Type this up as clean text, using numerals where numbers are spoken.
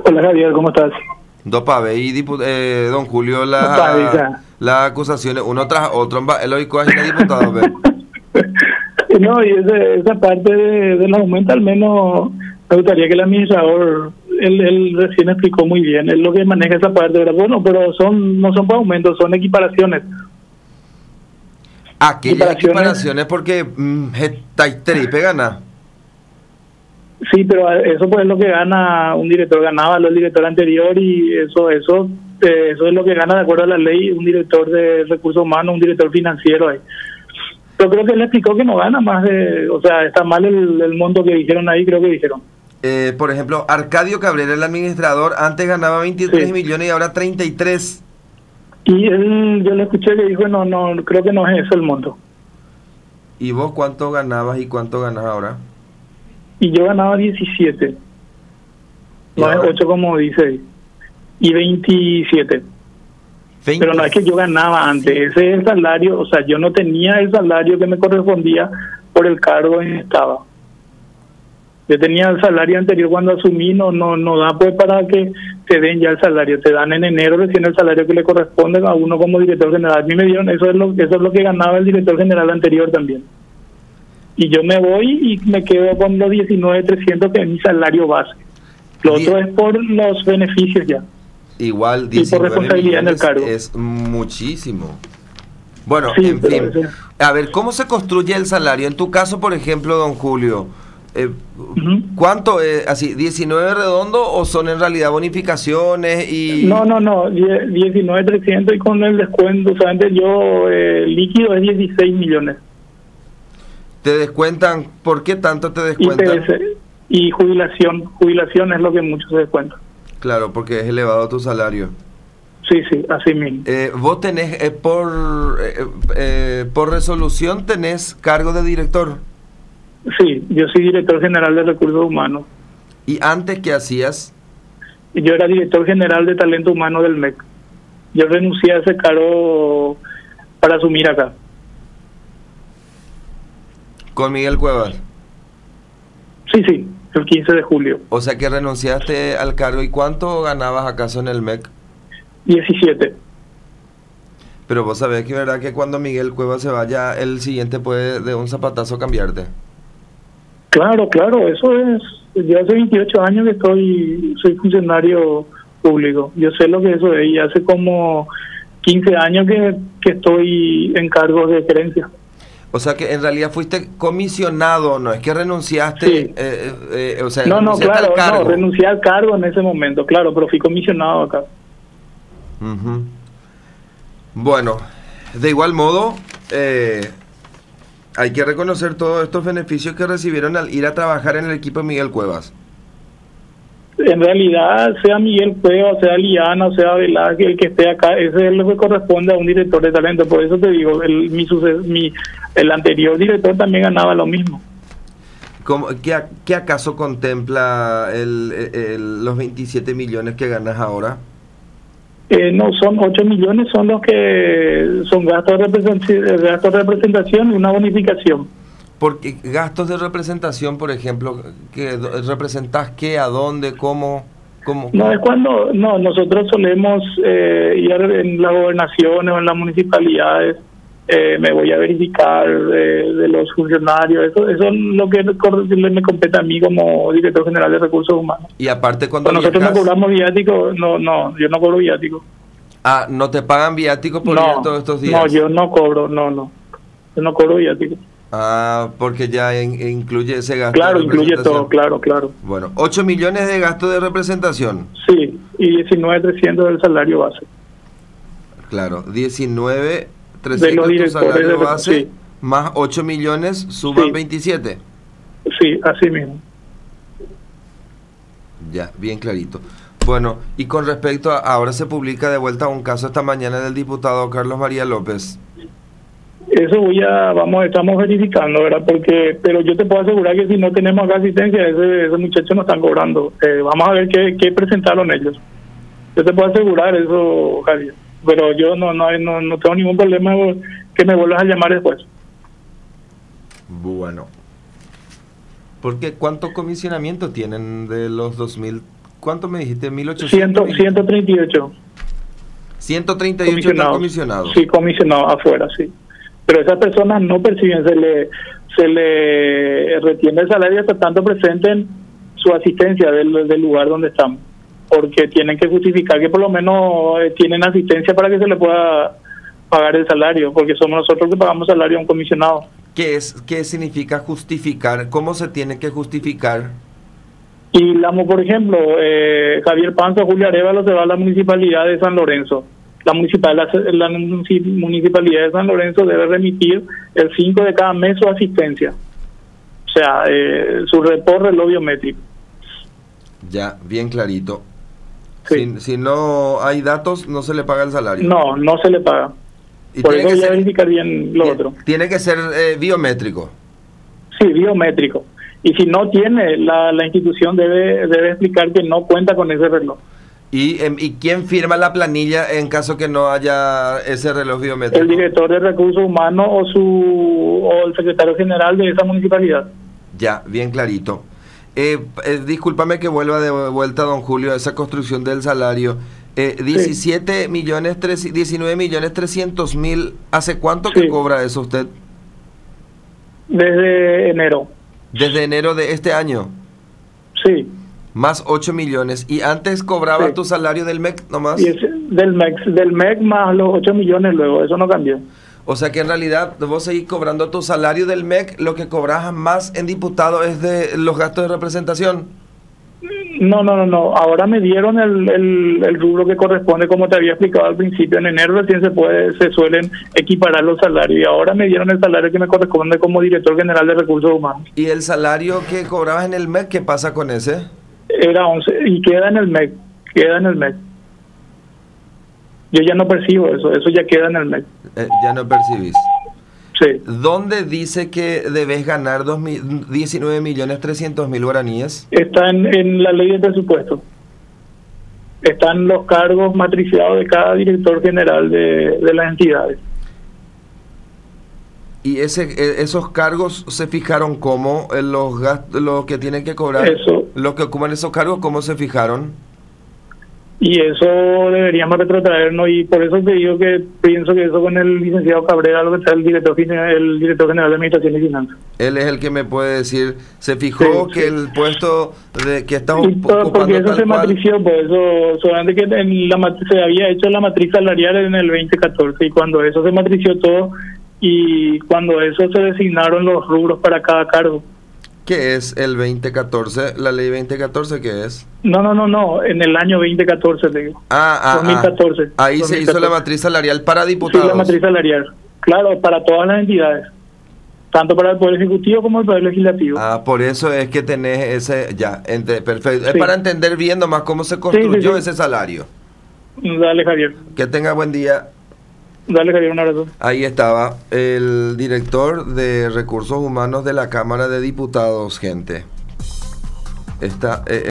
Hola Javier, ¿cómo estás? Dopabe y don Julio Dopabe, las acusaciones uno tras otro el hoy coge la diputado No, y esa parte del aumento al menos me gustaría que el administrador él recién explicó muy bien, él lo que maneja esa parte, ¿verdad? Bueno, pero no son para aumentos, son equiparaciones. Aquellas equiparaciones porque Taiteripe gana. Sí, pero eso pues es lo que gana un director, ganaba el director anterior y eso es lo que gana de acuerdo a la ley un director de recursos humanos, un director financiero ahí. Pero creo que él explicó que no gana más o sea, está mal el monto que dijeron ahí, creo que dijeron. Por ejemplo, Arcadio Cabrera, el administrador, antes ganaba 23 millones y ahora 33. Y yo le escuché que dijo, no, creo que no es eso el monto. ¿Y vos cuánto ganabas y cuánto ganas ahora? Y yo ganaba 17. No es 8 como dice ahí. Y 27. 20. Pero no es que yo ganaba antes. Ese es el salario, o sea, yo no tenía el salario que me correspondía por el cargo en que estaba. Yo tenía el salario anterior cuando asumí, no da pues para que te den ya el salario. Te dan en enero recién el salario que le corresponde a uno como director general. A mí me dieron, eso es lo que ganaba el director general anterior también. Y yo me voy y me quedo con los 19.300 que es mi salario base. Lo otro es por los beneficios ya. Igual 19 y por responsabilidad en el cargo. Es muchísimo. Bueno, sí, en fin. A ver, ¿cómo se construye el salario? En tu caso, por ejemplo, don Julio, ¿cuánto es así? ¿19 redondo o son en realidad bonificaciones? Y No, 19.300 y con el descuento, o sea, antes yo líquido es 16 millones. ¿Te descuentan? ¿Por qué tanto te descuentan? IPS y jubilación es lo que muchos se descuentan. Claro, porque es elevado tu salario. Sí, así mismo. ¿Vos tenés, por resolución, tenés cargo de director? Sí, yo soy director general de recursos humanos. ¿Y antes qué hacías? Yo era director general de talento humano del MEC. Yo renuncié a ese cargo para asumir acá. ¿Con Miguel Cuevas? Sí, el 15 de julio. O sea que renunciaste al cargo. ¿Y cuánto ganabas acaso en el MEC? 17. Pero vos sabés que verdad que cuando Miguel Cuevas se vaya, el siguiente puede de un zapatazo cambiarte. Claro, eso es. Yo hace 28 años que soy funcionario público. Yo sé lo que eso es. Y hace como 15 años que estoy en cargos de gerencia. O sea que en realidad fuiste comisionado, no es que renunciaste. Sí. O sea, claro, al cargo. no, renuncié al cargo en ese momento, claro, pero fui comisionado acá. Bueno, de igual modo, hay que reconocer todos estos beneficios que recibieron al ir a trabajar en el equipo de Miguel Cuevas. En realidad, sea Miguel Cuevas, sea Liana, sea Velázquez, el que esté acá, ese es lo que corresponde a un director de talento. Por eso te digo, el anterior director también ganaba lo mismo. ¿Qué acaso contempla los 27 millones que ganas ahora? No, son 8 millones, son los que son gastos de representación y una bonificación. Porque gastos de representación, por ejemplo, ¿que representás qué, a dónde, cómo? No, es cuando nosotros solemos ir en las gobernaciones o en las municipalidades, me voy a verificar de los funcionarios, eso es lo que me compete a mí como director general de recursos humanos. Y aparte cuando nosotros no cobramos viático, no, yo no cobro viático. Ah, ¿no te pagan viático por ir todos estos días? No, yo no cobro, yo no cobro viático. Ah, porque ya incluye ese gasto. Claro, incluye todo, claro. Bueno, 8 millones de gasto de representación. Sí, y 19.300 del salario base. Claro, 19.300 tu salario base, sí. Más 8 millones, suman 27. Sí, así mismo. Ya, bien clarito. Bueno, y con respecto a, ahora se publica de vuelta un caso esta mañana del diputado Carlos María López. Eso estamos verificando, ¿verdad? Pero yo te puedo asegurar que si no tenemos acá asistencia, ese muchacho no están cobrando. Vamos a ver qué presentaron ellos. Yo te puedo asegurar eso, Javier. Pero yo no tengo ningún problema que me vuelvas a llamar después. Bueno. Porque ¿cuánto comisionamiento tienen de los 2.000 ¿cuánto me dijiste? 1800. 138. 138 están comisionados. Sí, comisionados afuera, sí. Pero esas personas no perciben, se le retiene el salario hasta tanto presenten su asistencia del lugar donde estamos, porque tienen que justificar que por lo menos tienen asistencia para que se le pueda pagar el salario, porque somos nosotros que pagamos salario a un comisionado. ¿Qué significa justificar? ¿Cómo se tiene que justificar? Y por ejemplo, Javier Panza, Julio Arevalo se va a la municipalidad de San Lorenzo. La municipalidad de San Lorenzo debe remitir el 5 de cada mes su asistencia. O sea, su reporte lo biométrico. Ya, bien clarito. Sí. Si no hay datos, no se le paga el salario. No se le paga. Y por eso ya verificar bien lo otro. Tiene que ser biométrico. Sí, biométrico. Y si no tiene, la institución debe explicar que no cuenta con ese reloj. ¿Y quién firma la planilla en caso que no haya ese reloj biométrico? El director de recursos humanos o el secretario general de esa municipalidad. Ya, bien clarito. Discúlpame que vuelva de vuelta, don Julio, a esa construcción del salario. 19 millones 300 mil. ¿Hace cuánto que cobra eso usted? Desde enero. ¿Desde enero de este año? Sí. Más 8 millones. ¿Y antes cobraba tu salario del MEC nomás? Y del MEC más los 8 millones luego, eso no cambió. O sea que en realidad vos seguís cobrando tu salario del MEC, lo que cobras más en diputado es de los gastos de representación. No. Ahora me dieron el rubro que corresponde, como te había explicado al principio. En enero recién se suelen equiparar los salarios y ahora me dieron el salario que me corresponde como director general de recursos humanos. ¿Y el salario que cobrabas en el MEC, qué pasa con ese? Era 11 y queda en el MEC. Yo ya no percibo eso ya queda en el MEC. Ya no percibís. Sí. ¿Dónde dice que debes ganar 19 millones 300 mil guaraníes? Está en la ley de presupuesto. Están los cargos matriciados de cada director general de las entidades. ¿Y esos cargos se fijaron cómo? Los gastos, lo que tienen que cobrar, los que ocupan esos cargos, ¿cómo se fijaron? Y eso deberíamos retrotraernos, y por eso te digo que pienso que eso con el licenciado Cabrera, lo que está el director general de Administración y Finanzas. Él es el que me puede decir, se fijó que el puesto que está ocupando porque eso tal se cual, matrició, pues eso, solamente que se había hecho la matriz salarial en el 2014, y cuando eso se matrició todo, y cuando eso se designaron los rubros para cada cargo. ¿Qué es el 2014? ¿La ley 2014 qué es? No, en el año 2014 te digo. 2014. Ahí 2014. Se hizo la matriz salarial para diputados. Sí, la matriz salarial. Claro, para todas las entidades. Tanto para el Poder Ejecutivo como el Poder Legislativo. Por eso es que tenés ese... Ya, perfecto. Sí. Es para entender bien nomás cómo se construyó ese salario. Dale, Javier. Que tenga buen día. Dale, Javier, un abrazo. Ahí estaba el director de Recursos Humanos de la Cámara de Diputados, gente.